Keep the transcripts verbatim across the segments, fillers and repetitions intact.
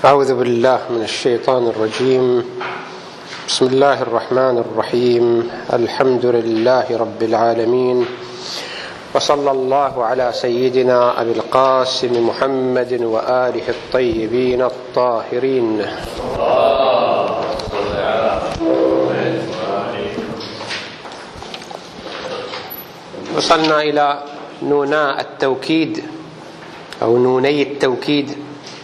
أعوذ بالله من الشيطان الرجيم. بسم الله الرحمن الرحيم. الحمد لله رب العالمين، وصلى الله على سيدنا أبي القاسم محمد وآله الطيبين الطاهرين. وصلنا إلى نونا التوكيد أو نوني التوكيد.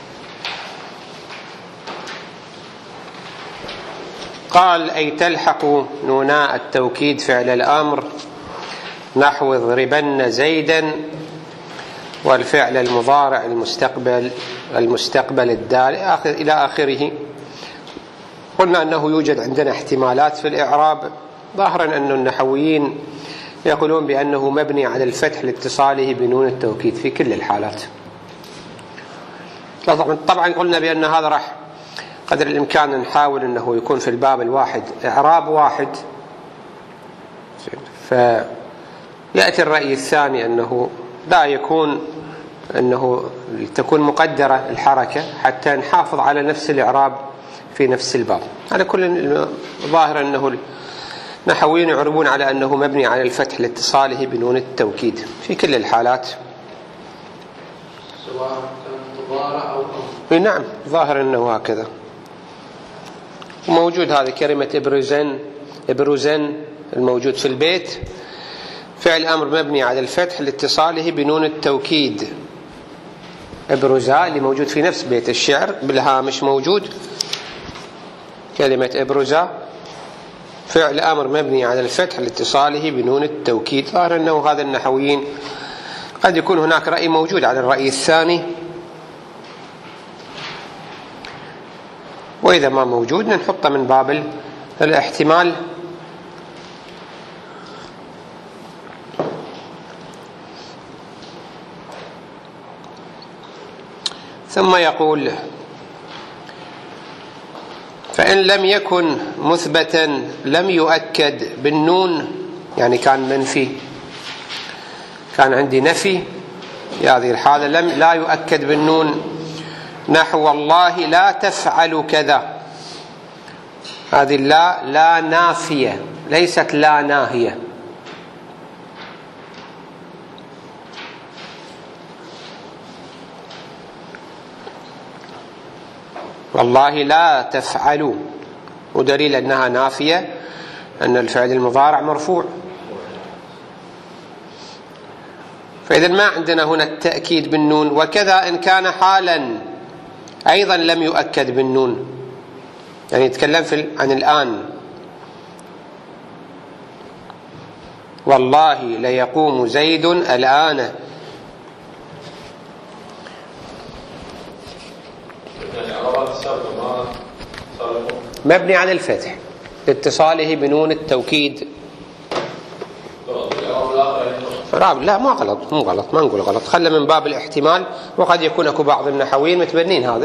قال: أي تلحق نونا التوكيد فعل الأمر نحو اضربن زيدا، والفعل المضارع المستقبل المستقبل الدال إلى آخره. قلنا أنه يوجد عندنا احتمالات في الإعراب، ظاهرا أن النحويين يقولون بأنه مبني على الفتح لاتصاله بنون التوكيد في كل الحالات. طبعا قلنا بأن هذا راح قدر الإمكان نحاول أنه يكون في الباب الواحد إعراب واحد، فيأتي الرأي الثاني أنه لا يكون أنه تكون مقدرة الحركة حتى نحافظ على نفس الإعراب في نفس الباب. على كل ظاهر أنه النحويين يعربون على أنه مبني على الفتح لاتصاله بنون التوكيد في كل الحالات، سواء كان مضارع أو أمر. نعم، ظاهر أنه هكذا. وموجود هذه كلمة إبرزن إبرزن الموجود في البيت، فعل أمر مبني على الفتح لاتصاله بنون التوكيد. إبرزاء اللي موجود في نفس بيت الشعر بالهامش موجود كلمة إبرزاء، فعل أمر مبني على الفتح لاتصاله بنون التوكيد. ظاهر أنه هذا النحويين قد يكون هناك رأي موجود على الرأي الثاني، وإذا ما موجود نحطه من باب الاحتمال. ثم يقول: فإن لم يكن مثبتا لم يؤكد بالنون، يعني كان منفي، كان عندي نفي، في هذه الحالة لم لا يؤكد بالنون، نحو والله لا تفعل كذا. هذه لا لا نافية ليست لا ناهية. والله لا تفعلوا، ودليل أنها نافية أن الفعل المضارع مرفوع. فإذا ما عندنا هنا التأكيد بالنون. وكذا إن كان حالا أيضا لم يؤكد بالنون، يعني يتكلم في عن الآن. والله ليقوم زيد الآن. مبني على الفتح لاتصاله بنون التوكيد. لا ما غلط، مو غلط، ما نقول غلط، خلى من باب الاحتمال. وقد يكون اكو بعض النحويين متبنين هذا،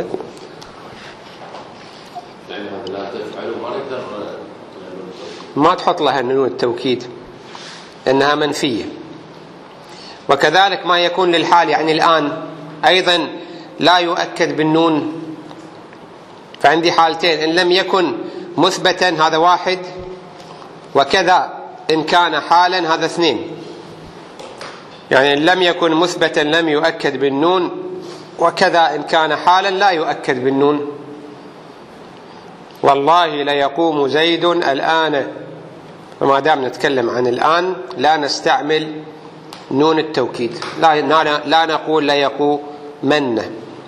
ما تحط لها نون التوكيد انها منفيه. وكذلك ما يكون للحال، يعني الآن أيضا لا يؤكد بالنون. فعندي حالتين: إن لم يكن مثبتا هذا واحد، وكذا إن كان حالا هذا اثنين. يعني إن لم يكن مثبتا لم يؤكد بالنون، وكذا إن كان حالا لا يؤكد بالنون. والله ليقوم زيد الآن، وما دام نتكلم عن الآن لا نستعمل نون التوكيد، لا, لا نقول ليقومن.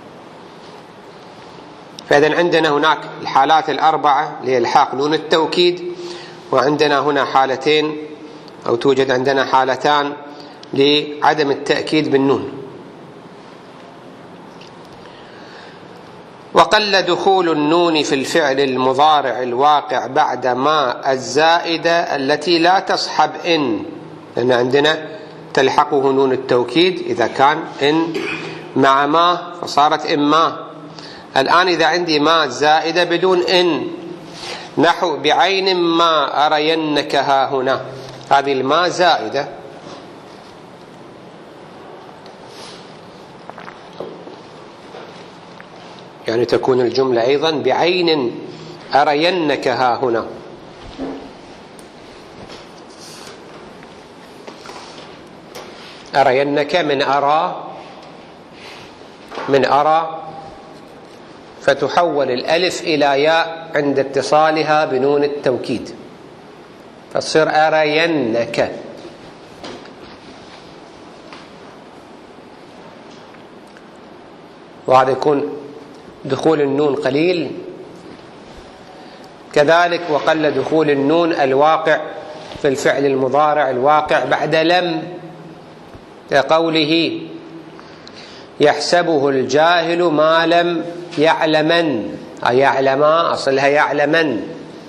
فإذا عندنا هناك الحالات الأربعة لإلحاق نون التوكيد، وعندنا هنا حالتين أو توجد عندنا حالتان لعدم التأكيد بالنون. وقل دخول النون في الفعل المضارع الواقع بعد ما الزائدة التي لا تصحب إن، لأن عندنا تلحقه نون التوكيد إذا كان إن مع ما فصارت إما. الآن إذا عندي ما زائدة بدون إن، نحو بعين ما أرينك ها هنا، هذه الماء زائدة. يعني تكون الجملة أيضا بعين أرينك ها هنا. أرينك من أرى، من أرى، فتحول الألف إلى ياء عند اتصالها بنون التوكيد فتصير أرينك. وهذا يكون دخول النون قليل. كذلك وقل دخول النون الواقع في الفعل المضارع الواقع بعد لم، كقوله يحسبه الجاهل ما لم يعلمن، أي يعلما أصلها يعلمن.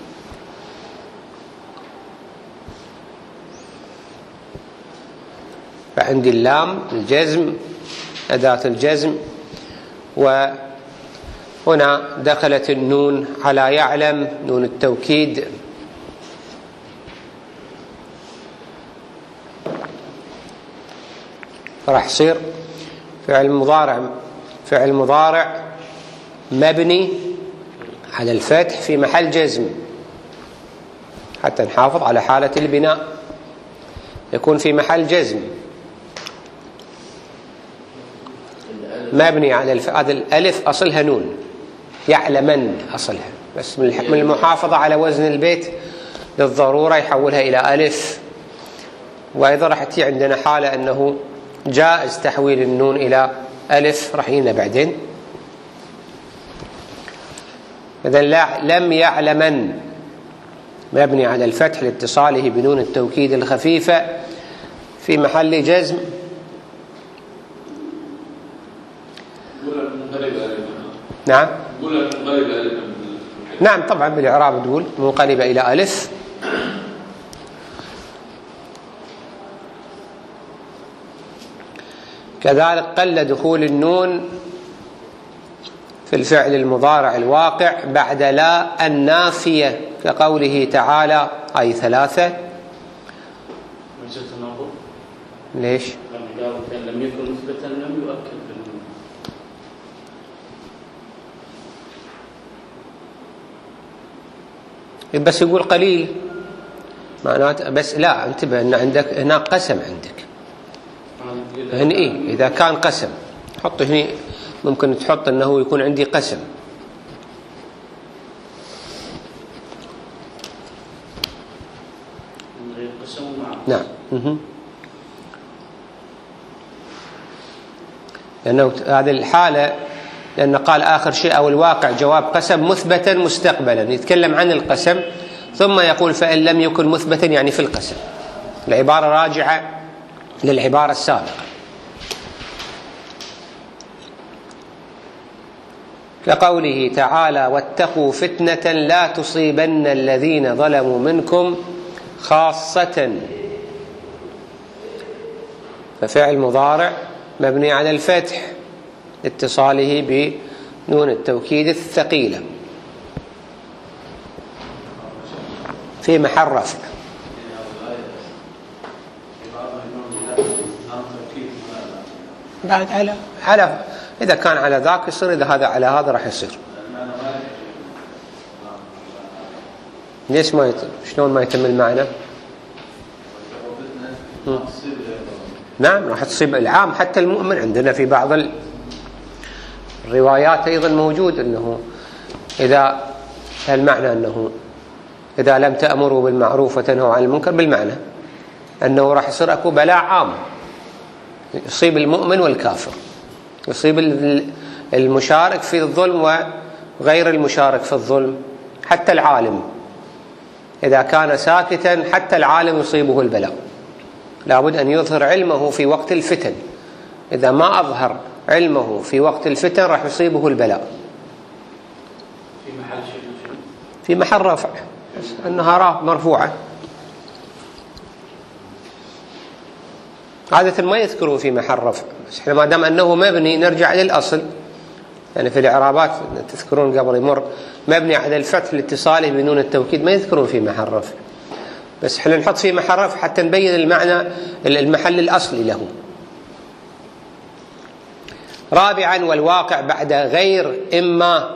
فعندي اللام الجزم أداة الجزم، وهنا دخلت النون على يعلم نون التوكيد. راح يصير فعل مضارع فعل مضارع مبني على الفتح في محل جزم حتى نحافظ على حالة البناء، يكون في محل جزم مبني على الف... هذا الألف أصلها نون، يعلمن أصلها، بس من المحافظة على وزن البيت للضرورة يحولها إلى ألف. وأيضا راح تأتي عندنا حالة أنه جائز تحويل النون إلى ألف، راح يجينا بعدين. إذن لم يعلمن مبني على الفتح لاتصاله بنون التوكيد الخفيفة في محل جزم. نعم نعم طبعا بالإعراب تقول منقلبة إلى ألف. كذلك قل دخول النون في الفعل المضارع الواقع بعد لا النافية، كقوله تعالى أي ثلاثة. ليش؟ لم يكن مثبتا لم يؤكد. بس يقول قليل معناته، بس لا انتبه ان عندك هنا قسم، عندك هنا ايه اذا كان قسم حط هنا، ممكن تحط انه يكون عندي قسم. نعم لأنه هذه الحالة، لأن قال آخر شيء أو الواقع جواب قسم مثبتا مستقبلا، يتكلم عن القسم ثم يقول فإن لم يكن مثبتا يعني في القسم. العبارة راجعة للعبارة السابقة. كقوله تعالى واتقوا فتنة لا تصيبن الذين ظلموا منكم خاصة. ففعل مضارع مبني على الفتح لاتصاله بنون التوكيد الثقيلة في محل رفع. بعد على على إذا كان على ذاك يصير، إذا هذا على هذا راح يصير. ليش ما يتم؟ شلون ما يتم المعنى؟ نعم راح تصيب العام حتى المؤمن. عندنا في بعض الروايات أيضا موجود أنه إذا المعنى أنه إذا لم تأمروا بالمعروف وتنهوا عن المنكر، بالمعنى أنه راح يصير أكو بلاء عام يصيب المؤمن والكافر، يصيب المشارك في الظلم وغير المشارك في الظلم، حتى العالم إذا كان ساكتا حتى العالم يصيبه البلاء. لابد أن يظهر علمه في وقت الفتن، إذا ما أظهر علمه في وقت الفتن راح يصيبه البلاء. في محل في محل رفع، النهارات مرفوعة. عادة ما يذكرون في محل رفع، بس احنا ما دام أنه مبني نرجع للأصل. يعني في الإعرابات تذكرون قبل يمر مبني على الفتح لاتصاله بنون التوكيد، ما يذكرون في محل رفع، بس احنا نحط في محل رفع حتى نبين المعنى المحل الأصلي له. رابعا والواقع بعد غير إما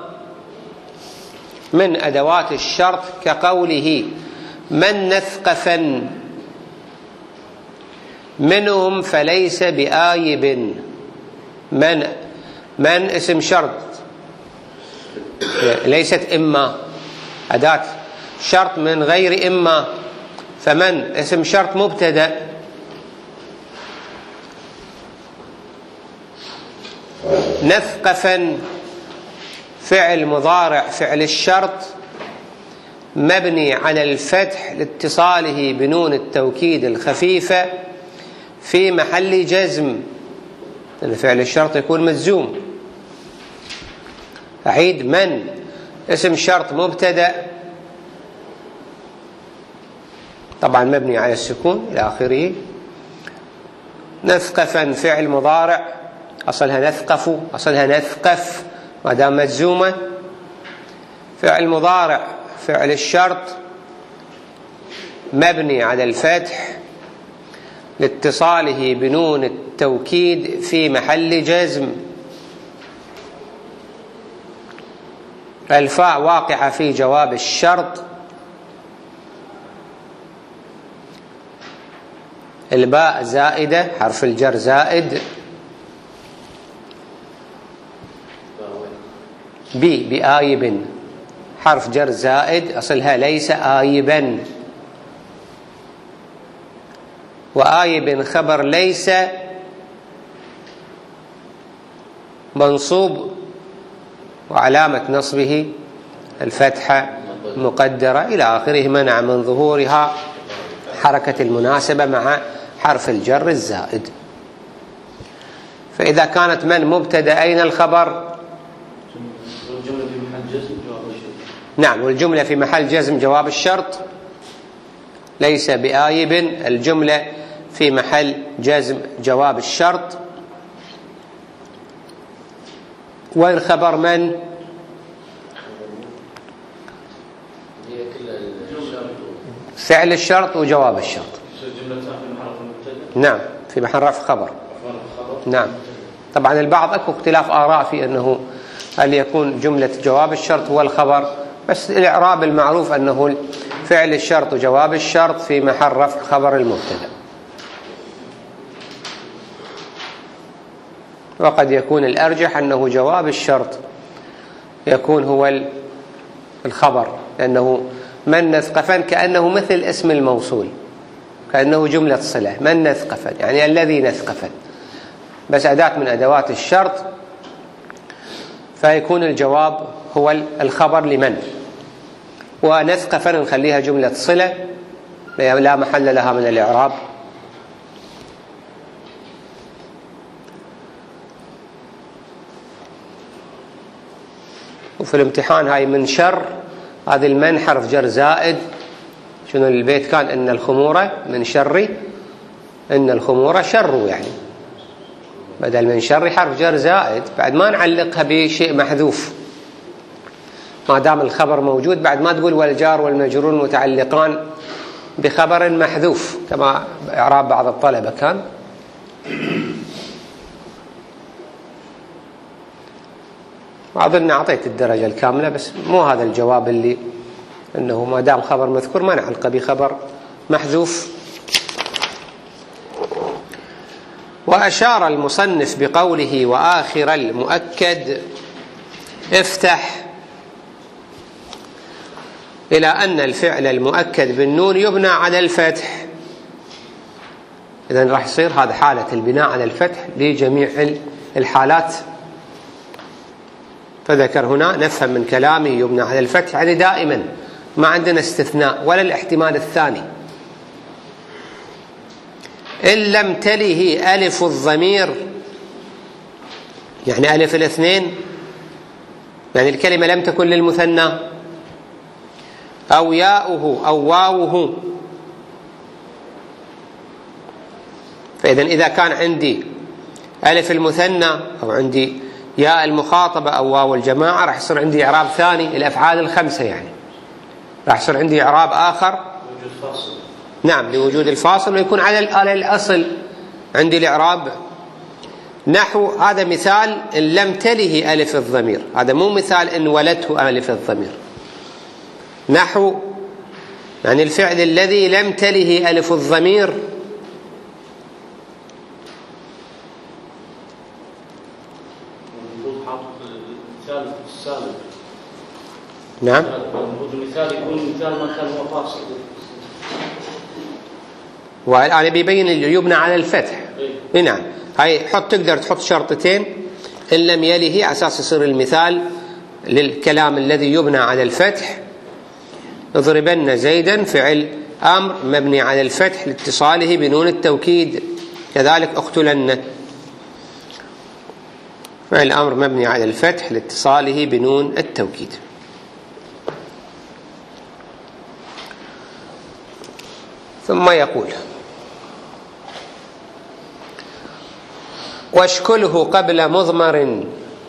من أدوات الشرط كقوله من نثقفا منهم فليس بآيب. من من اسم شرط ليست إما، أداة شرط من غير إما، فمن اسم شرط مبتدأ، نثقفا فعل مضارع فعل الشرط مبني على الفتح لاتصاله بنون التوكيد الخفيفة في محل جزم، لأن فعل الشرط يكون مجزوم. أعيد: من اسم شرط مبتدأ طبعا مبني على السكون إلى آخره، نثقفا فعل مضارع أصلها نثقف، أصلها نثقف ما دام مجزومة، فعل مضارع فعل الشرط مبني على الفتح لاتصاله بنون التوكيد في محل جزم. الفاء واقعة في جواب الشرط، الباء زائدة حرف الجر زائد، بي بآيب حرف جر زائد أصلها ليس آيبا، وآيب خبر ليس منصوب وعلامة نصبه الفتحة مقدرة إلى آخره، منع من ظهورها حركة المناسبة مع حرف الجر الزائد. فإذا كانت من مبتدأ أين الخبر؟ نعم، والجملة في محل جزم جواب الشرط، ليس بآيب الجملة في محل جزم جواب الشرط. وين خبر من؟ فعل الشرط وجواب الشرط. نعم، في محل رفع خبر. نعم، طبعا البعض اكو اختلاف آراء في أنه هل يكون جملة جواب الشرط هو الخبر، بس الإعراب المعروف أنه فعل الشرط وجواب الشرط في محل رفع خبر المبتدأ. وقد يكون الأرجح أنه جواب الشرط يكون هو الخبر، لأنه من نثقفا كأنه مثل اسم الموصول، كأنه جملة صلة، من نثقفا يعني الذي نثقفا، بس أداة من أدوات الشرط، فيكون الجواب هو الخبر لمن. ونثقفا نخليها جملة صلة لا محل لها من الإعراب. وفي الامتحان هاي من شر، هذه المن حرف جر زائد، شنو البيت كان؟ إن الخمورة من شر، إن الخمورة شر، يعني بدل من شر حرف جر زائد، بعد ما نعلقها بشيء محذوف، ما دام الخبر موجود بعد ما تقول والجار والمجرور متعلقان بخبر محذوف كما إعراب بعض الطلبة كان. وأظن أعطيت الدرجة الكاملة، بس مو هذا الجواب اللي أنه ما دام خبر مذكور ما نعلقه بخبر محذوف. وأشار المصنف بقوله وآخر المؤكد افتح إلى أن الفعل المؤكد بالنون يبنى على الفتح، إذن راح يصير هذا حالة البناء على الفتح لجميع الحالات. فذكر هنا نفهم من كلامه يبنى على الفتح، يعني دائما ما عندنا استثناء ولا الاحتمال الثاني. إن لم تله ألف الضمير، يعني ألف الاثنين، يعني الكلمة لم تكن للمثنى، أو ياؤه أو واوه. فإذا إذا كان عندي ألف المثنى أو عندي ياء المخاطبة أو واو الجماعة راح يصير عندي إعراب ثاني، الأفعال الخمسة يعني راح يصير عندي إعراب آخر. نعم، لوجود الفاصل، ويكون على الآلة الأصل عندي الإعراب نحو هذا مثال إن لم تله ألف الضمير، هذا مو مثال إن ولته ألف الضمير. نحو يعني الفعل الذي لم تله ألف الضمير نعم المثال يكون مثال ما كان هو فاصل، والآن بيبين اللي يبنى على الفتح. إيه؟ نعم، هاي حط تقدر تحط شرطتين إن لم يله على أساس يصير المثال للكلام الذي يبنى على الفتح. اضربن زيدا فعل أمر مبني على الفتح لاتصاله بنون التوكيد، كذلك اقتلن فعل أمر مبني على الفتح لاتصاله بنون التوكيد. ثم يقول واشكله قبل مضمر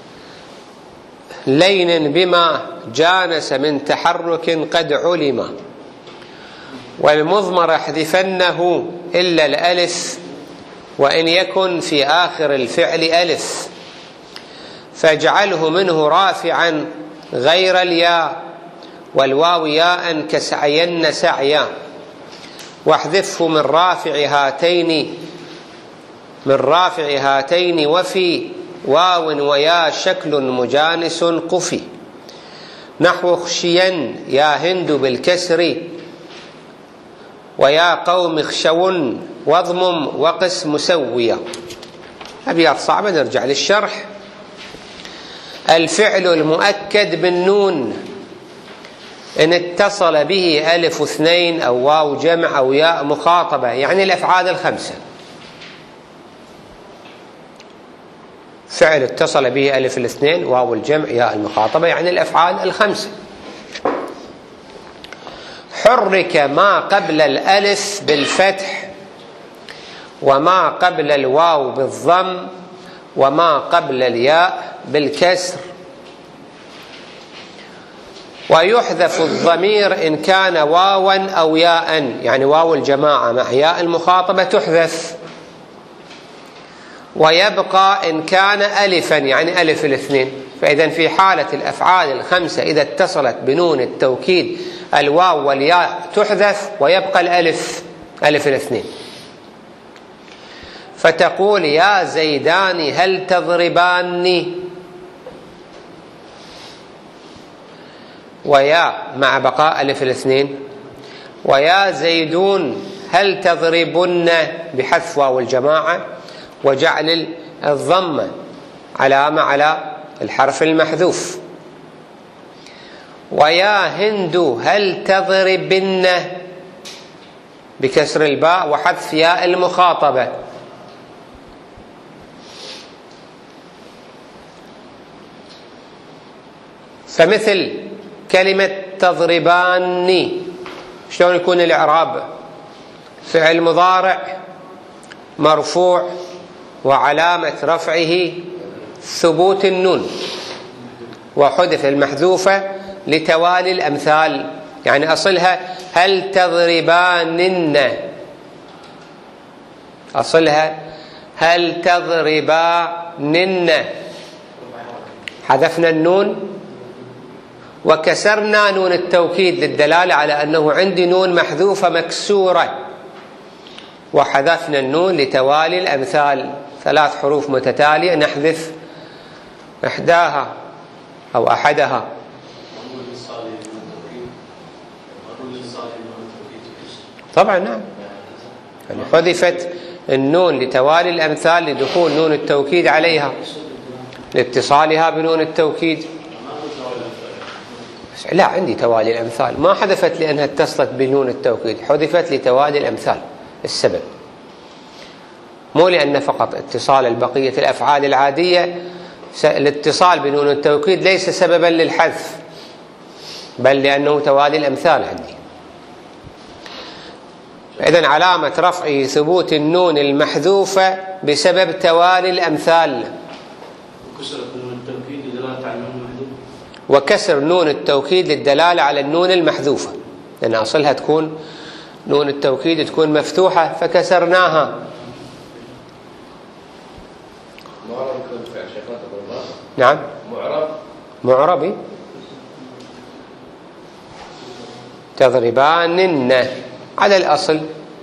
لين بما جانس من تحرك قد علم، والمضمر احذفنه إلا الألف وإن يكن في آخر الفعل ألف، فاجعله منه رافعا غير الياء والواو ياء كسعين سعيا، واحذفه من رافع هاتين من رافع هاتين وفي واو ويا شكل مجانس قفي. نحو خشيا يا هند بالكسر ويا قوم اخشوا واضمم وقس مسويا. أبيات صعبة، نرجع للشرح. الفعل المؤكد بالنون إن اتصل به ألف اثنين أو واو جمع أو ياء مخاطبة، يعني الأفعال الخمسة. فعل اتصل به ألف الاثنين واو الجمع ياء المخاطبة، يعني الأفعال الخمسة. حرك ما قبل الألف بالفتح وما قبل الواو بالضم وما قبل الياء بالكسر، ويحذف الضمير إن كان واوا أو ياء، يعني واو الجماعة مع ياء المخاطبة تحذف، ويبقى إن كان ألفا يعني ألف الاثنين. فإذا في حالة الأفعال الخمسة إذا اتصلت بنون التوكيد الواو والياء تحذف ويبقى الألف ألف الاثنين. فتقول يا زيدان هل تضرباني، ويا مع بقاء ألف الاثنين، ويا زيدون هل تضربن بحذف واو الجماعة وجعل الضمة علامة على الحرف المحذوف، ويا هند هل تضربن بكسر الباء وحذف ياء المخاطبة. فمثل كلمة تضرباني شلون يكون الإعراب؟ فعل مضارع مرفوع وعلامة رفعه ثبوت النون، وحذف المحذوفة لتوالي الأمثال، يعني أصلها هل تضربانن، أصلها هل تضربانن، حذفنا النون وكسرنا نون التوكيد للدلالة على أنه عندي نون محذوفة مكسورة، وحذفنا النون لتوالي الأمثال، ثلاث حروف متتالية نحذف إحداها أو أحدها. طبعا نعم، يعني حذفت النون لتوالي الأمثال لدخول نون التوكيد عليها لاتصالها بنون التوكيد. لا، عندي توالي الأمثال، ما حذفت لأنها اتصلت بنون التوكيد، حذفت لتوالي الأمثال. السبب مو لأن فقط اتصال البقية الأفعال العادية، الاتصال بنون التوكيد ليس سببا للحذف، بل لأنه توالي الأمثال عندي. إذن علامة رفعه ثبوت النون المحذوفة بسبب توالي الأمثال. وكسر نون التوكيد للدلالة على النون المحذوفة، لأن أصلها تكون نون التوكيد تكون مفتوحة فكسرناها. نعم معرب معربي. تضربانن على الأصل.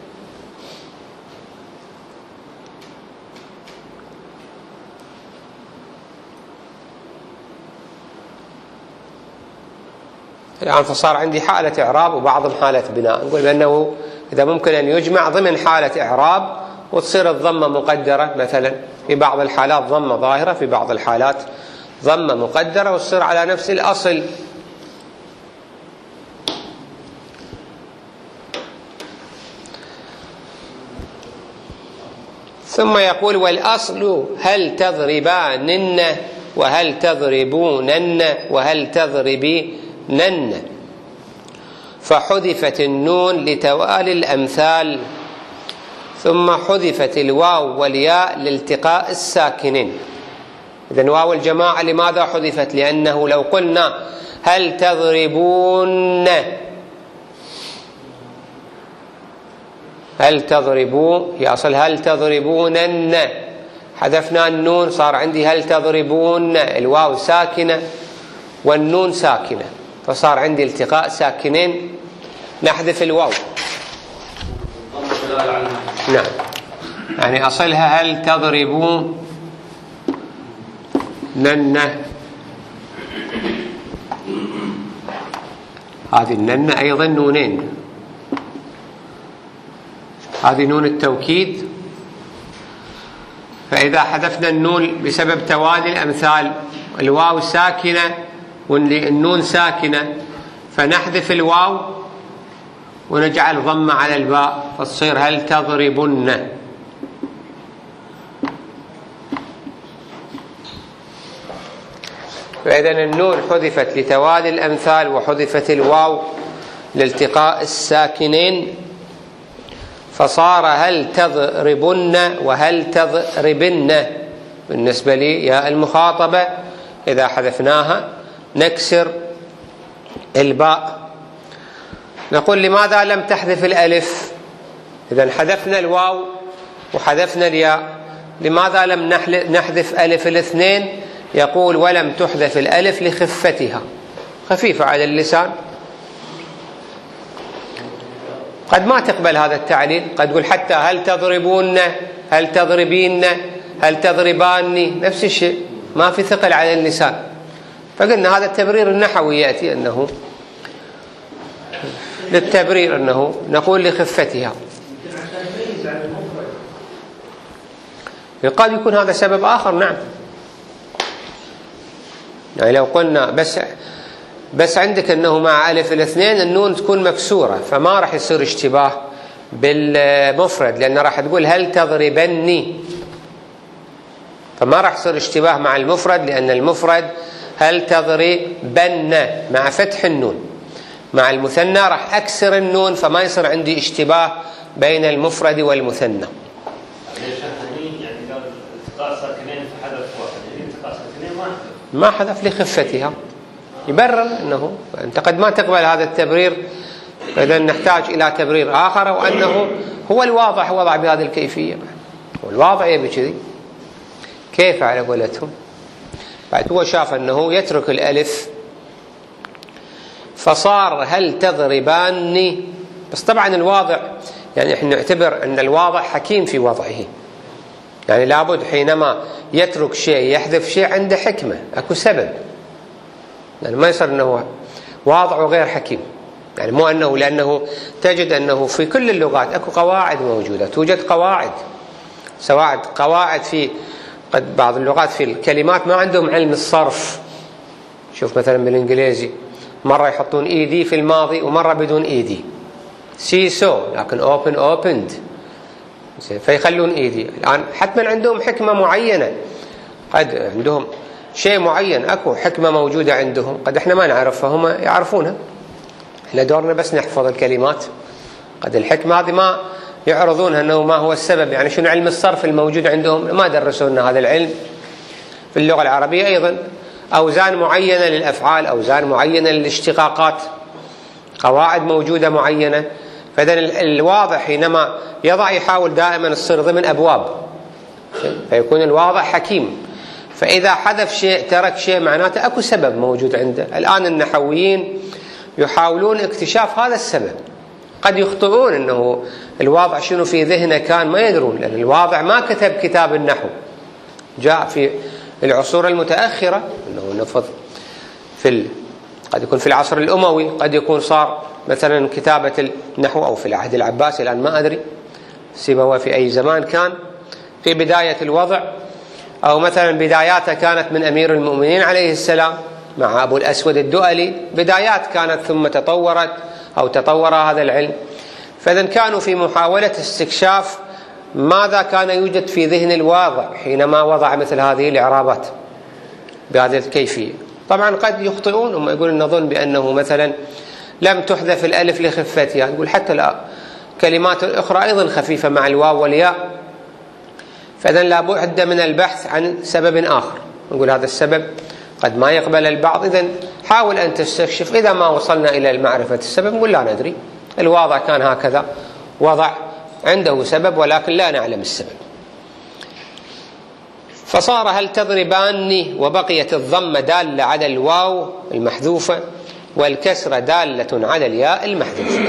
الآن فصار عندي حالة إعراب وبعضهم حالة بناء. نقول بأنه إذا ممكن أن يجمع ضمن حالة إعراب وتصير الضمة مقدرة، مثلا في بعض الحالات ضمة ظاهرة، في بعض الحالات ضمة مقدرة، وتصير على نفس الأصل. ثم يقول والأصل هل تضربانن وهل تضربونن وهل تضربينن، فحذفت النون لتوالي الأمثال، ثم حذفت الواو والياء لالتقاء الساكنين. إذن واو الجماعة لماذا حذفت؟ لأنه لو قلنا هل تضربون هل تضربوا هي أصل هل تضربونن، حذفنا النون صار عندي هل تضربون، الواو ساكنة والنون ساكنة، فصار عندي التقاء ساكنين، نحذف الواو. نعم، يعني أصلها هل تضربون نن، هذه النن أيضا نونين، هذه نون التوكيد، فإذا حذفنا النون بسبب توالي الأمثال، الواو ساكنة والنون ساكنة، فنحذف الواو ونجعل ضمة على الباء، فتصير هل تضربن. فإذا النون حذفت لتوالي الأمثال وحذفت الواو لالتقاء الساكنين، فصار هل تضربن وهل تضربن. بالنسبة لي يا المخاطبة إذا حذفناها نكسر الباء. نقول لماذا لم تحذف الألف؟ إذا حذفنا الواو وحذفنا الياء، لماذا لم نحذف ألف الاثنين؟ يقول ولم تحذف الألف لخفتها، خفيفة على اللسان، قد ما تقبل هذا التعليل، قد تقول حتى هل تضربون هل تضربين هل تضرباني، نفس الشيء، ما في ثقل على اللسان. فقلنا هذا التبرير النحوي يأتي أنه للتبرير أنه نقول لخفتها. قد يكون هذا سبب آخر. نعم، يعني لو قلنا بس بس عندك أنه مع ألف الاثنين النون تكون مكسورة، فما راح يصير اشتباه بالمفرد، لأن راح تقول هل تضربني، فما راح يصير اشتباه مع المفرد، لأن المفرد هل تضربن مع فتح النون. مع المثنى راح أكسر النون، فما يصير عندي اشتباه بين المفرد والمثنى. ما حذف لخفتها، يبرر أنه أنت قد ما تقبل هذا التبرير، فإذا نحتاج إلى تبرير آخر، وأنه هو الواضح وضع بهذه الكيفية، هو الواضع يبي كذي، كيف على قولتهم. بعد هو شاف أنه يترك الألف، فصار هل تضرباني. بس طبعا الواضع يعني احنا نعتبر أن الواضع حكيم في وضعه، يعني لابد حينما يترك شيء يحذف شيء عنده حكمة، أكو سبب، يعني ما يصير أنه واضع وغير حكيم. يعني مو أنه، لأنه تجد أنه في كل اللغات أكو قواعد موجودة، توجد قواعد، سواء قواعد في قد بعض اللغات في الكلمات ما عندهم علم الصرف. شوف مثلا بالإنجليزي مرة يحطون إيدي في الماضي ومرة بدون إيدي، سي سو لكن أوبن أوبند، فيخلون إيدي. الآن حتما عندهم حكمة معينة، قد عندهم شيء معين، أكو حكمة موجودة عندهم قد إحنا ما نعرفها، هم يعرفونها، إحنا دورنا بس نحفظ الكلمات. قد الحكمة هذه ما يعرضونها أنه ما هو السبب، يعني شنو علم الصرف الموجود عندهم، ما درسونا هذا العلم. في اللغة العربية أيضا أوزان معينة للأفعال، أوزان معينة للاشتقاقات، قواعد موجودة معينة. فإذا الواضح حينما يضع يحاول دائما الصير ضمن أبواب، فيكون الواضح حكيم. فإذا حذف شيء ترك شيء معناته أكو سبب موجود عنده. الآن النحويين يحاولون اكتشاف هذا السبب، قد يخطئون أنه الواضع شنو في ذهنه كان ما يدرون، لأن الواضع ما كتب كتاب النحو، جاء في العصور المتأخرة أنه نفذ في ال... قد يكون في العصر الأموي، قد يكون صار مثلا كتابة النحو أو في العهد العباسي، الآن ما أدري سيبويه في أي زمان كان في بداية الوضع، أو مثلا بداياته كانت من أمير المؤمنين عليه السلام مع أبو الأسود الدؤلي، بدايات كانت ثم تطورت أو تطور هذا العلم. فإذا كانوا في محاولة استكشاف ماذا كان يوجد في ذهن الواضع حينما وضع مثل هذه الإعرابات بهذه الكيفية. طبعا قد يخطئون، هم يقولون نظن بأنه مثلا لم تحذف الألف لخفتها، يعني نقول حتى لا كلمات أخرى أيضا خفيفة مع الواو والياء، فإذا لا بد من البحث عن سبب آخر. نقول هذا السبب قد ما يقبل البعض، إذن حاول أن تستكشف. إذا ما وصلنا إلى معرفة السبب نقول لا ندري، الواضع كان هكذا، وضع عنده سبب ولكن لا نعلم السبب. فصار هل تضرباني، وبقيت الضمة دالة على الواو المحذوفة والكسرة دالة على الياء المحذوفة.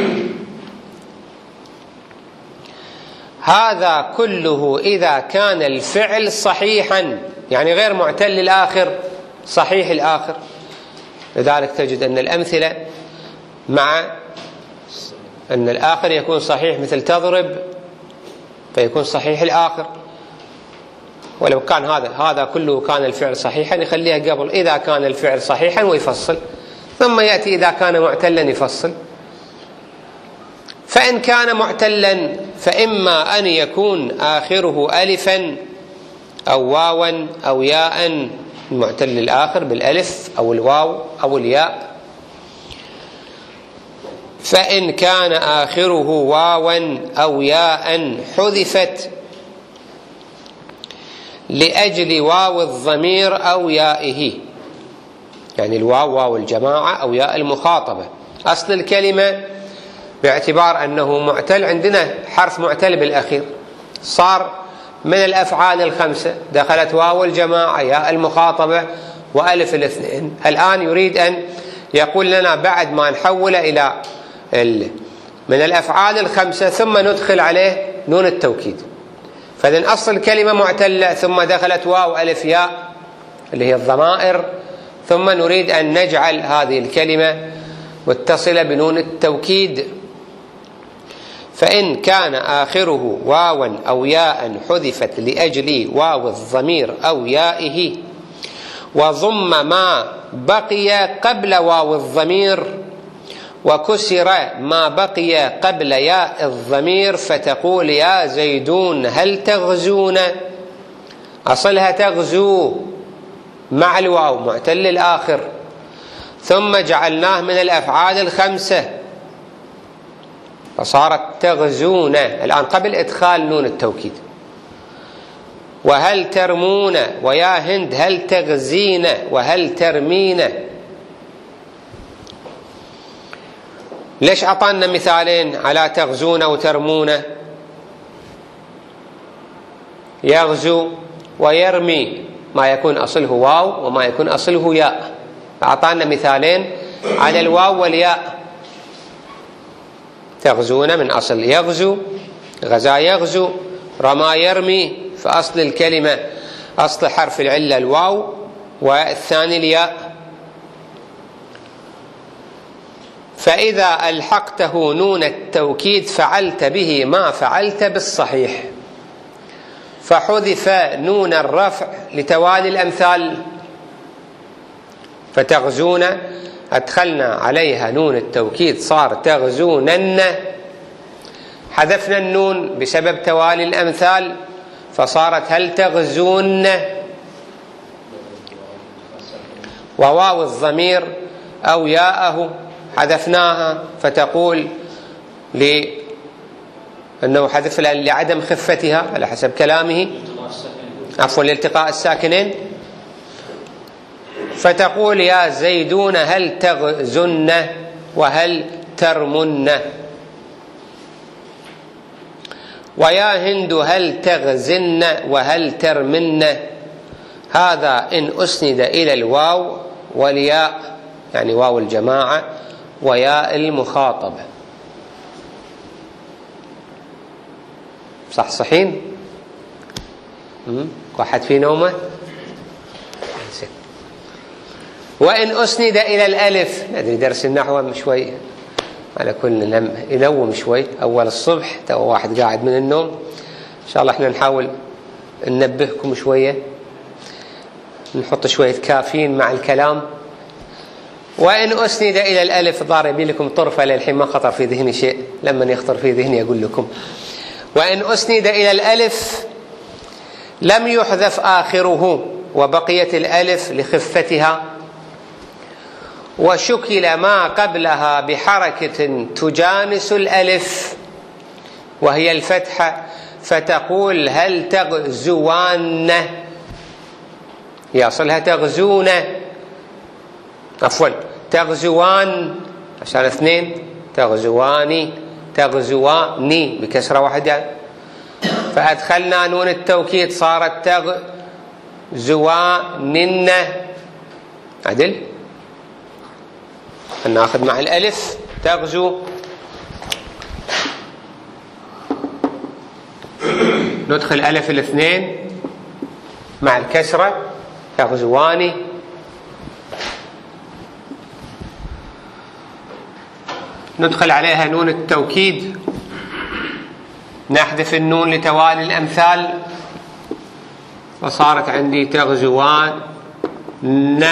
هذا كله إذا كان الفعل صحيحا، يعني غير معتل الآخر، صحيح الآخر. لذلك تجد أن الأمثلة مع أن الآخر يكون صحيح، مثل تضرب فيكون صحيح الآخر، ولو كان هذا هذا كله كان الفعل صحيحا يخليها قبل إذا كان الفعل صحيحا ويفصل، ثم يأتي إذا كان معتلا يفصل. فإن كان معتلا فإما أن يكون آخره ألفا أو واوا أو ياء، المعتل الآخر بالألف أو الواو أو الياء. فإن كان آخره واوا أو ياء حذفت لأجل واو الضمير أو يائه، يعني الواو واو الجماعة أو ياء المخاطبة. أصل الكلمة باعتبار أنه معتل، عندنا حرف معتل بالأخير، صار من الأفعال الخمسة، دخلت واو الجماعة ياء المخاطبة وألف الاثنين. الآن يريد أن يقول لنا بعد ما نحول إلى من الأفعال الخمسة ثم ندخل عليه نون التوكيد. فإذن أصل الكلمة معتلة ثم دخلت واو ألف ياء اللي هي الضمائر، ثم نريد أن نجعل هذه الكلمة متصلة بنون التوكيد. فإن كان آخره واوا أو ياء حذفت لأجل واو الضمير أو يائه، وضم ما بقي قبل واو الضمير، وكسر ما بقي قبل ياء الضمير، فتقول يا زيدون هل تغزون. أصلها تغزو مع الواو معتل الآخر، ثم جعلناه من الأفعال الخمسة فصارت تغزون الآن قبل إدخال نون التوكيد. وهل ترمون، ويا هند هل تغزين، وهل ترمين. ليش أعطانا مثالين على تغزون وترمون؟ يغزو ويرمي ما يكون أصله واو وما يكون أصله ياء، أعطانا مثالين على الواو والياء. تغزون من أصل يغزو، غزا يغزو، رمى يرمي، فأصل الكلمة أصل حرف العلة الواو والثاني الياء. فإذا ألحقته نون التوكيد فعلت به ما فعلت بالصحيح، فحذف نون الرفع لتوالي الأمثال. فتغزون أدخلنا عليها نون التوكيد صار تغزونن، حذفنا النون بسبب توالي الأمثال فصارت هل تغزون. وواو الضمير أو ياءه حذفناها، فتقول لأنه حذف لعدم خفتها على حسب كلامه، عفوا لالتقاء الساكنين، فتقول يا زيدون هل تغزن وهل ترمن. ويا هند هل تغزن وهل ترمن. هذا إن أسند إلى الواو والياء، يعني واو الجماعة وياء المخاطب. صح صحين؟ واحد في نومه. وإن أسند إلى الألف، ندري درس النحو شوي على كل ينوم شوي أول الصبح، تو واحد قاعد من النوم، إن شاء الله إحنا نحاول ننبهكم شوية، نحط شوية كافيين مع الكلام. وإن أسند إلى الألف، ضارب لكم طرفة للحين ما خطر في ذهني شيء، لما يخطر في ذهني أقول لكم. وإن أسند إلى الألف لم يحذف آخره وبقيت الألف لخفتها، وشكل ما قبلها بحركة تجانس الألف وهي الفتحة، فتقول هل تغزوان، يصلها تغزون، عفوا تغزوان عشان اثنين، تغزواني تغزواني بكسرة واحدة، فأدخلنا نون التوكيد صارت تغزوانن. عدل ناخذ مع الألف تغزو، ندخل ألف الاثنين مع الكسرة تغزواني، ندخل عليها نون التوكيد، نحذف النون لتوالي الأمثال، وصارت عندي تغزوان ن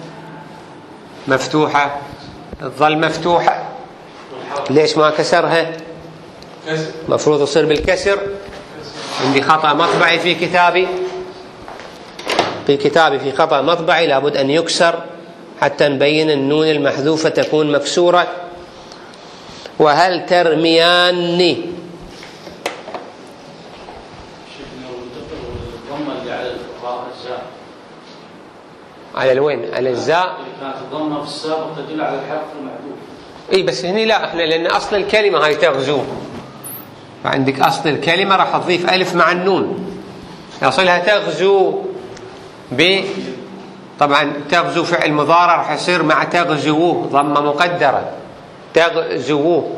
مفتوحة، تظل مفتوحة. ليش ما كسرها؟ مفروض يصير بالكسر. عندي خطأ مطبعي في كتابي، في كتابي في خطأ مطبعي، لابد أن يكسر حتى نبين النون المحذوفة تكون مكسورة. وهل ترمياني، على الوين؟ على الزاء. كانت الضمة في السابق تدل على الحرف المحذوف. اي بس هني لا، احنا لان اصل الكلمة هاي تغزو، فعندك اصل الكلمة راح تضيف الف مع النون، يصلها تغزو ب، طبعا تغزو فعل مضارع راح يصير مع تغزوه ضمة مقدرة، تغزوه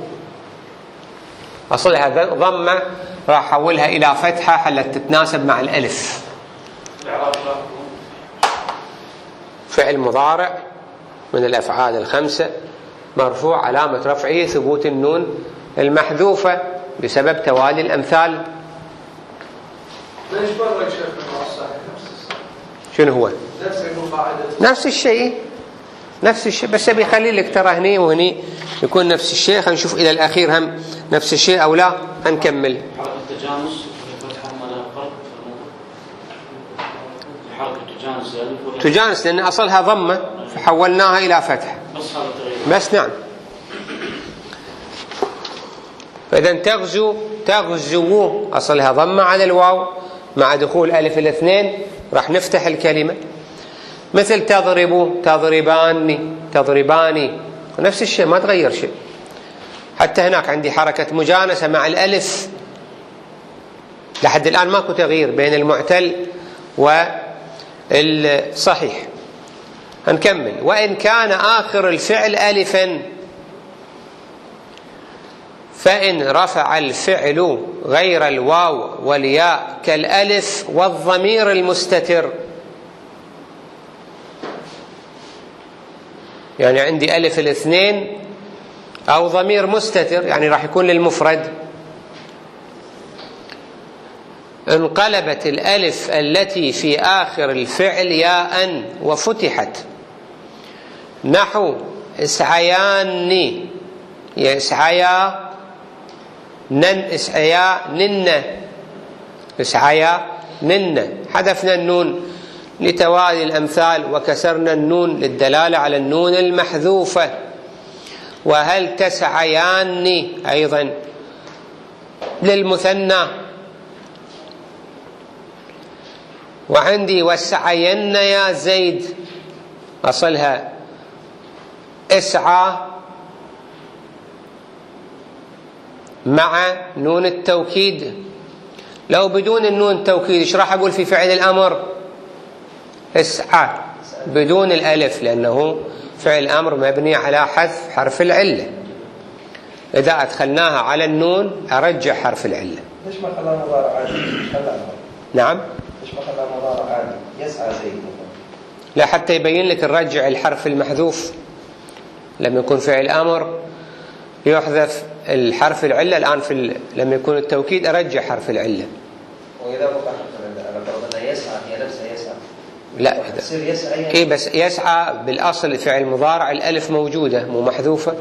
اصلها ضمة، راح احولها الى فتحة حلت تتناسب مع الالف. فعل مضارع من الأفعال الخمسة مرفوع علامة رفعه ثبوت النون المحذوفة بسبب توالي الأمثال. ليش برك شيخنا الصحيح؟ شنو هو؟ نفس القاعدة، نفس الشيء، نفس الشيء، بس أبي خلي لك ترى هني وهني يكون نفس الشيء. خلينا نشوف إلى الأخير هم نفس الشيء أو لا، هنكمل. حركة التجانس تجانس لأن أصلها ضمة فحولناها إلى فتح بس. نعم. فإذا تغزو تغزو أصلها ضمة على الواو، مع دخول ألف الاثنين راح نفتح الكلمة. مثل تضرب تضرباني تضرباني، نفس الشيء ما تغير شيء. حتى هناك عندي حركة مجانسة مع الألف، لحد الآن ماكو تغيير بين المعتل والصحيح. هنكمل. وإن كان آخر الفعل ألفا، فإن رفع الفعل غير الواو والياء كالألف والضمير المستتر. يعني عندي ألف الاثنين أو ضمير مستتر، يعني راح يكون للمفرد. انقلبت الألف التي في آخر الفعل ياء وفتحت، نحو اسعياني، اسعيا نن، اسعيا نن، اسعيا نن. حذفنا النون لتوالي الأمثال وكسرنا النون للدلالة على النون المحذوفة. وهل تسعياني أيضا للمثنى. وعندي وسعين يا زيد، أصلها اسعى مع نون التوكيد. لو بدون النون التوكيد ايش راح اقول في فعل الامر؟ اسعى بدون الألف، لأنه فعل أمر مبني على حذف حرف العلة. إذا أدخلناها على النون أرجع حرف العلة. ليش ما خلاه مضارع عادي؟ نعم؟ ليش ما خلاه مضارع عادي؟ يسعى زيد. لا، حتى يبين لك نرجع الحرف المحذوف. لما يكون فعل أمر يحذف الحرف العلة. الآن في ال... لما يكون التوكيد أرجع حرف العلة. وإذا بقى حرف العلة على فرض أنه يسعى، هي نفسها يسعى. لا، تصير يسعى يعني. إيه بس يسعى بالأصل فعل مضارع الألف موجودة مو محذوفة.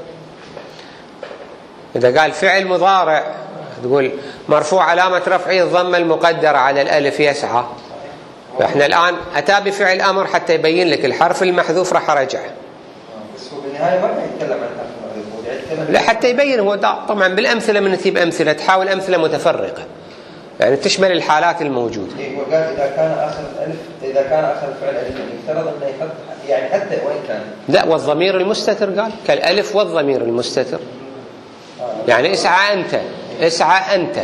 إذا قال فعل مضارع تقول مرفوع علامة رفعه الضمة المقدرة على الألف يسعى. فإحنا الآن أتى بفعل أمر حتى يبين لك الحرف المحذوف راح أرجعه. بس هو بالنهاية ما راح يتكلم عن الحرف المحذوف. لا، حتى يبين هو طبعا بالأمثلة من نتيب أمثلة تحاول أمثلة متفرقة يعني تشمل الحالات الموجودة. إيه هو قال إذا كان آخر الألف إذا كان آخر الفعل ألف يفترض أنه يحط يعني حتى وين كان. لا، والضمير المستتر قال كالألف والضمير المستتر. يعني اسعى أنت، اسعى أنت.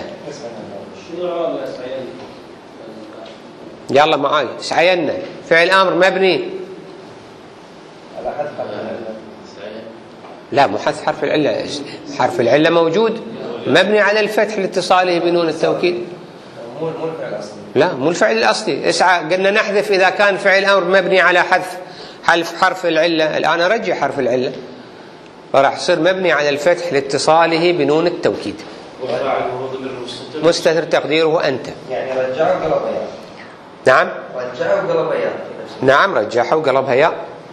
يلا معاي اسعينا فعل أمر مبني على حذف حرف العلة. لا، مو حذف حرف العلة. حرف العلة موجود مبني على الفتح لاتصاله بنون التوكيد. مو مو الفعل الأصلي. لا، مو الفعل الأصلي. اسعى قلنا نحذف إذا كان فعل أمر مبني على حذف حذف حرف العلة. الآن أرجع حرف العلة فراح يصير مبني على الفتح لاتصاله بنون التوكيد. مستتر تقديره أنت. يعني رجعه وقلبها ياء. نعم. رجعه وقلبها ياء. نعم، رجعها وقلبها ياء.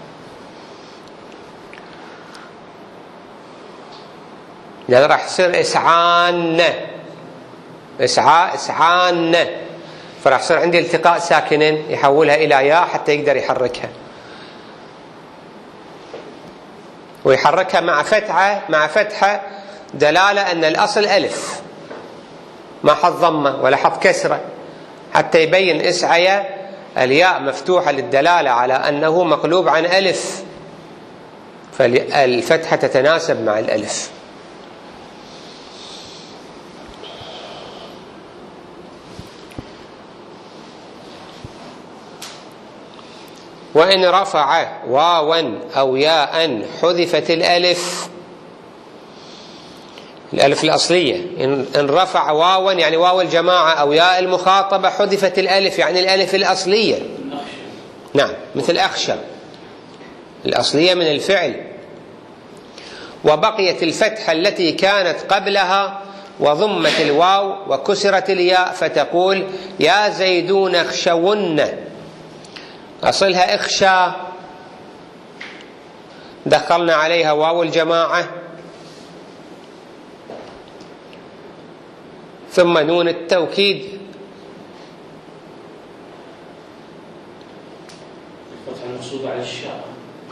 يعني راح يصير اسعان، اسعى اسعان، فراح يصير عندي التقاء ساكنين يحولها إلى ياء حتى يقدر يحركها، ويحركها مع فتحة مع فتحة دلالة أن الأصل ألف، ما حط ضمة ولا حط كسرة، حتى يبين اسعي الياء مفتوحة للدلالة على أنه مقلوب عن ألف، فالفتحة تتناسب مع الألف. وإن رفع واوا أو ياء حذفت الألف، الألف الأصلية، إن رفع واوا يعني واو الجماعة أو ياء المخاطبة حذفت الألف يعني الألف الأصلية. نعم، مثل أخشى الأصلية من الفعل. وبقيت الفتحة التي كانت قبلها وضمت الواو وكسرت الياء، فتقول يا زيدون اخشون، أصلها اخشى، دخلنا عليها واو الجماعة ثم نون التوكيد، الفتحة المقصودة على الشاء،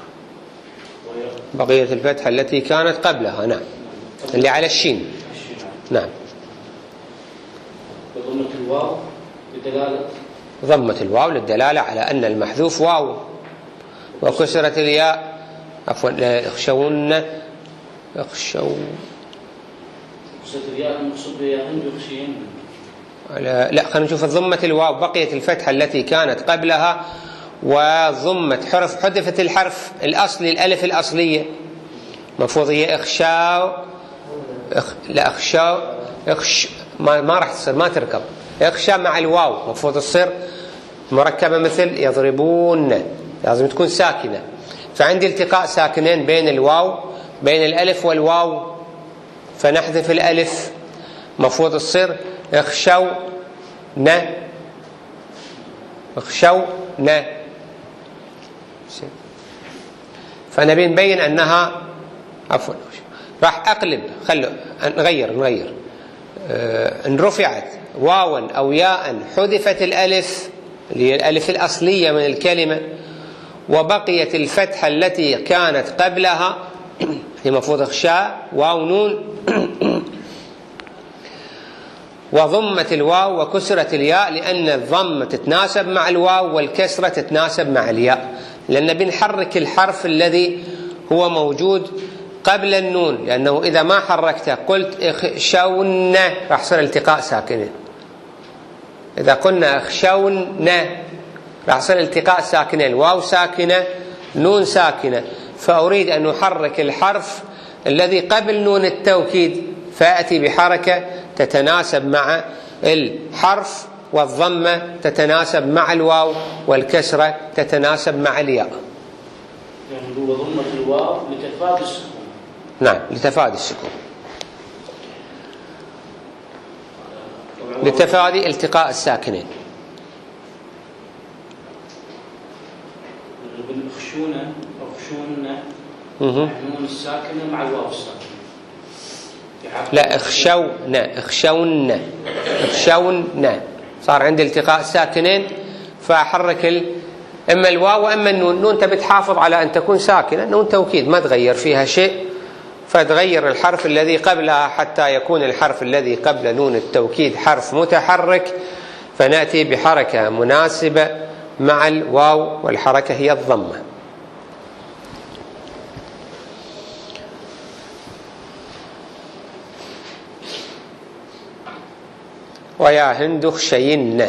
بقية الفتحة التي كانت قبلها. نعم، اللي على الشين. نعم، وضمة الواو بدلالة ضمة الواو للدلالة على أن المحذوف واو، وكسرت الياء عفوا اخشون اخشوا كسرت الياء المقصود بها هند يخشين. لا، خلينا نشوف ضمة الواو بقيت الفتحة التي كانت قبلها وضمت حرف حذفت الحرف الأصلي الألف الأصلية، مفروض هي اخشاو اخ... لا اخشاو اخش ما, ما راح تصير، ما تركب اخشى مع الواو، مفروض تصير مركبة مثل يضربون، لازم تكون ساكنة، فعندي التقاء ساكنين بين الواو بين الألف والواو، فنحذف الألف، مفروض تصير اخشوا ن اخشوا ن، فنبي نبين أنها عفوا راح أقلب، خلوا نغير نغير اه إن رفعت واوا أو ياء حذفت الألف اللي هي الألف الأصلية من الكلمة، وبقيت الفتحة التي كانت قبلها هي مفروض اخشاء واو نون وضمت الواو وكسرت الياء، لأن الضمة تتناسب مع الواو والكسرة تتناسب مع الياء، لأن بنحرك الحرف الذي هو موجود قبل النون، لأنه إذا ما حركته قلت اخشون راح يصير التقاء ساكنين، إذا قلنا اخشون راح يصير التقاء ساكنين، واو ساكنة نون ساكنة، فأريد أن أحرك الحرف الذي قبل نون التوكيد، فأتي بحركة تتناسب مع الحرف، والضمة تتناسب مع الواو، والكسرة تتناسب مع الياء. يعني هو ضمة الواو لتفادي السكون. نعم، لتفادي السكون، لتفادي التقاء الساكنين. بالخشونة أو خشونة النون الساكنة مع الواو الساكنة. لا، اخشون اخشون اخشون صار عندي التقاء ساكنين، فأحرك ال... إما الواو وإما النون. نون تبي تحافظ على أن تكون ساكنة، نون توكيد ما تغير فيها شيء، فتغير الحرف الذي قبلها حتى يكون الحرف الذي قبل نون التوكيد حرف متحرك، فنأتي بحركة مناسبة مع الواو، والحركة هي الضمة. ويا هند اخشين.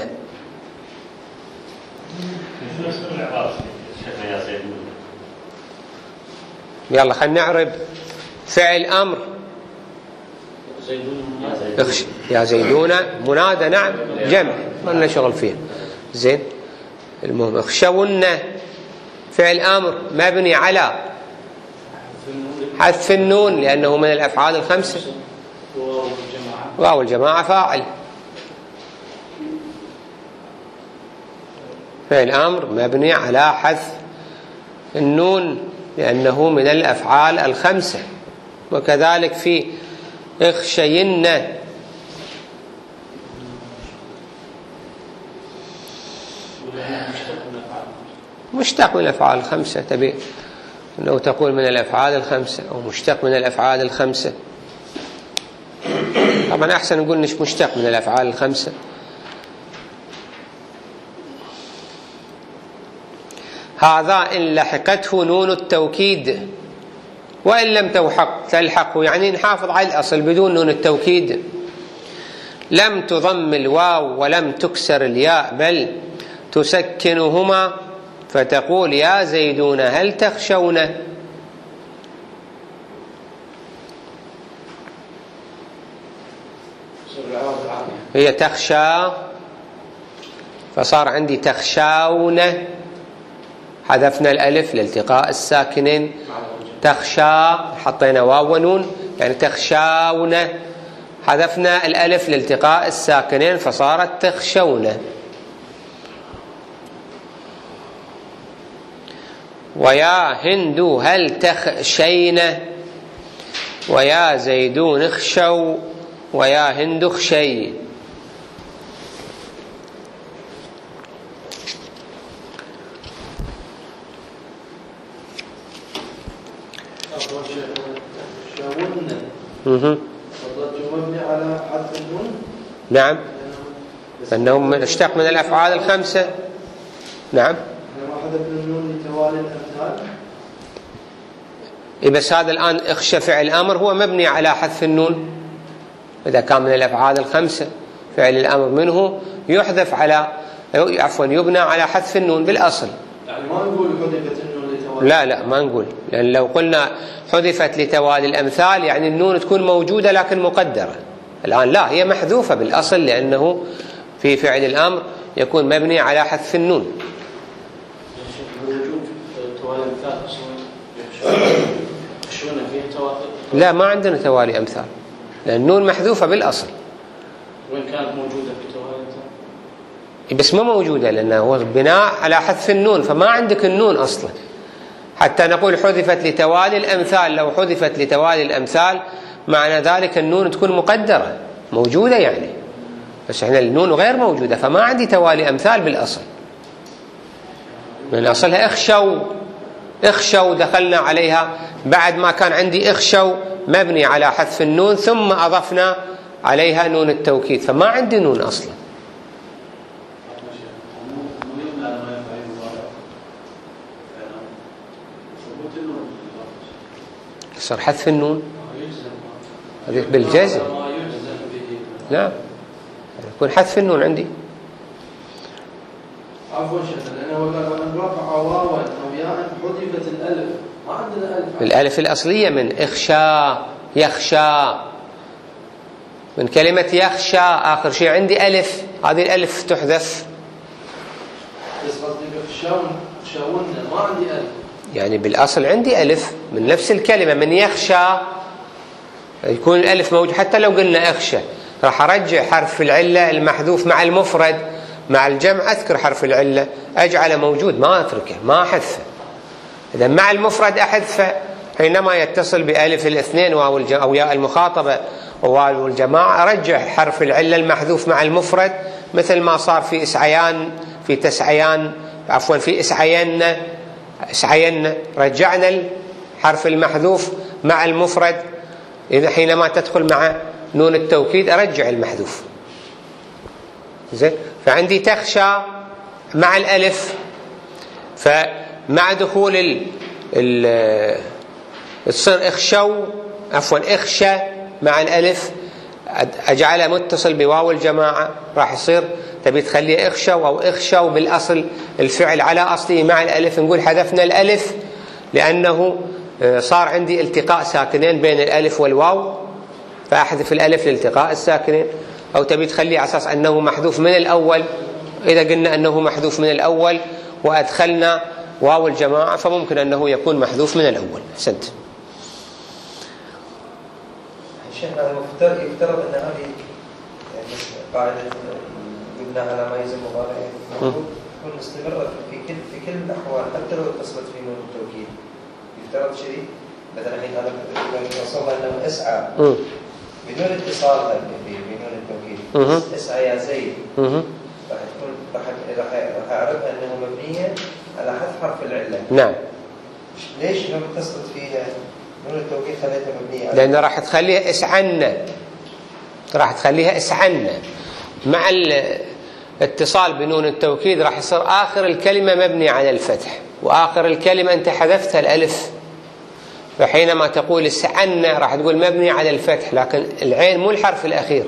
يلا خلينا نعرب فعل أمر. اخش يا زيدون منادى، نعم جمع ما لنا شغل فيه. زين، المهم اخشون فعل أمر مبني على حذف النون لأنه من الأفعال الخمسة، واو الجماعة فاعل. فعل أمر مبني على حذف النون لأنه من الأفعال الخمسة. وكذلك في اخشين مشتق من الأفعال الخمسة، تبي أنه تقول من الأفعال الخمسة أو مشتق من الأفعال الخمسة. طبعا أحسن نقول مش مشتق من الأفعال الخمسة. هذا إن لحقته نون التوكيد، وإن لم تلحق تلحقه، يعني نحافظ على الأصل بدون نون التوكيد. لم تضم الواو ولم تكسر الياء، بل تسكنهما، فتقول يا زيدون هل تخشون. هي تخشى، فصار عندي تخشون، حذفنا الألف لالتقاء الساكنين. تخشى حطينا واو ونون، يعني تخشون، حذفنا الألف لالتقاء الساكنين فصارت تخشون. ويا هند هل تخشين، ويا زيدون اخشوا، ويا هند اخشي. اها مبني على حذف النون. نعم، لأنه اشتق من الأفعال الخمسة. نعم، حذف النون لتوالي الأمثال. بس هذا الآن اخشى فعل أمر هو مبني على حذف النون، إذا كان من الأفعال الخمسة فعل الأمر منه يحذف على عفوا يبنى على حذف النون بالأصل. يعني ما نقول حذفت النون لتوالي. لا لا ما نقول، لأن لو قلنا حذفت لتوالي الأمثال يعني النون تكون موجودة لكن مقدرة. الآن لا، هي محذوفة بالأصل، لأنه في فعل الأمر يكون مبني على حذف النون. لا، ما عندنا توالي أمثال، لأن النون محذوفة بالأصل. وين كانت موجودة في توالي أمثال؟ بس ما موجودة لأنه هو بناء على حذف النون، فما عندك النون أصلا حتى نقول حذفت لتوالي الأمثال. لو حذفت لتوالي الأمثال معنى ذلك النون تكون مقدرة موجودة يعني، بس احنا النون غير موجودة، فما عندي توالي أمثال بالأصل. من أصلها اخشوا، اخشوا دخلنا عليها بعد ما كان عندي اخشوا مبني على حذف النون، ثم أضفنا عليها نون التوكيد، فما عندي نون أصلا. صار حذف النون بالجزم. نعم، يكون حذف النون عندي. عفوا شيخنا، لأن الألف الأصلية من اخشى يخشى، من كلمة يخشى آخر شيء عندي ألف، هذه الألف تحذف. بس قصدي بخشون خشون ما عندي ألف، يعني بالأصل عندي ألف من نفس الكلمة من يخشى يكون الألف موجود. حتى لو قلنا اخشى راح أرجع حرف العلة المحذوف مع المفرد، مع الجمع أذكر حرف العلة أجعله موجود ما أتركه ما أحذفه. إذا مع المفرد أحذفه حينما يتصل بألف الاثنين أو ياء المخاطبة وواو الجماعة أرجع حرف العلة المحذوف مع المفرد، مثل ما صار في إسعيان في تسعيان عفوا في إسعين إسعين رجعنا الحرف المحذوف مع المفرد. إذا حينما تدخل مع نون التوكيد أرجع المحذوف. زين، فعندي تخشى مع الألف، فمع دخول ال ال تصير اخشوا عفوا اخشى مع الألف أجعله متصل بواو الجماعة، راح يصير تبي تخليه اخشوا أو اخشوا بالأصل الفعل على أصله مع الألف، نقول حذفنا الألف لأنه صار عندي التقاء ساكنين بين الألف والواو فأحذف الألف لالتقاء الساكنين. أو تبي تخليه على أساس أنه محذوف من الأول، إذا قلنا أنه محذوف من الأول وأدخلنا واو الجماعة فممكن أنه يكون محذوف من الأول. أحسنت. شيخنا المفترض يفترض أن هذه يعني قاعدة يبنى على ما يلزم مضارع المفروض تكون مستمرة في كل في كل الأحوال حتى لو اتصلت في نون التوكيد. يفترض شيء مثلا الحين أنا وصلنا أنه أسعى بدون اتصال بنون التوكيد، اسعى يا زيد راح تكون راح راح أعرفها أنه مبنية على حذف حرف العلة. نعم. ليش لو اتصلت فيها نون التوكيد خليتها مبنية؟ لأنه راح تخليها اسعنا، راح تخليها اسعنا مع الاتصال بنون التوكيد راح يصير آخر الكلمة مبني على الفتح، وآخر الكلمة أنت حذفتها الألف، فحينما تقول اسعنا راح تقول مبني على الفتح، لكن العين مو الحرف الأخير.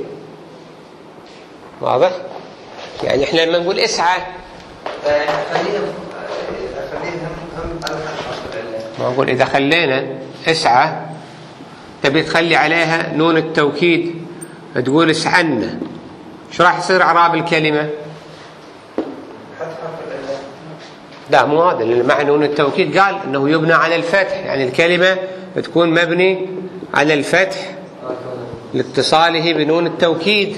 واضح؟ يعني احنا لما نقول اسعى خلينا خلينا هم على حرف العلة. ما أقول إذا خلينا اسعى تبي تخلي عليها نون التوكيد تقول اسعنا، شو راح يصير إعراب الكلمة؟ لا مو هذا، لأن مع نون التوكيد قال أنه يبنى على الفتح، يعني الكلمة تكون مبني على الفتح لاتصاله بنون التوكيد.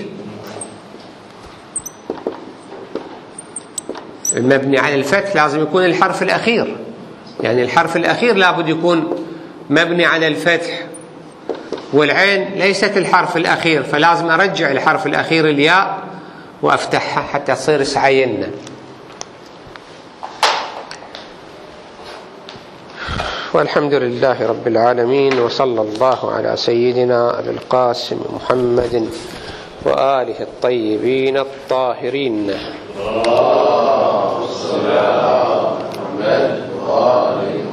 المبني على الفتح لازم يكون الحرف الأخير، يعني الحرف الأخير لابد يكون مبني على الفتح، والعين ليست الحرف الأخير، فلازم أرجع الحرف الأخير الياء وأفتحها حتى تصير اسعينا. والحمد لله رب العالمين، وصلى الله على سيدنا أبي القاسم محمد وآله الطيبين الطاهرين. اللهم صل على محمد وآله